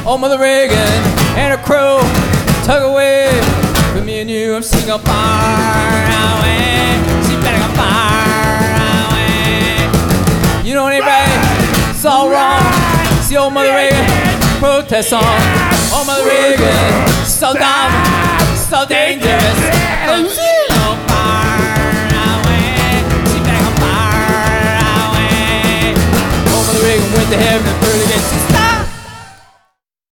old Mother Reagan and her crew took away from me and you. I'm singing far away. She better go far away. You know it ain't right, it's all wrong. It's the old Mother Reagan protest song. Old Mother Reagan, so dumb, so dangerous.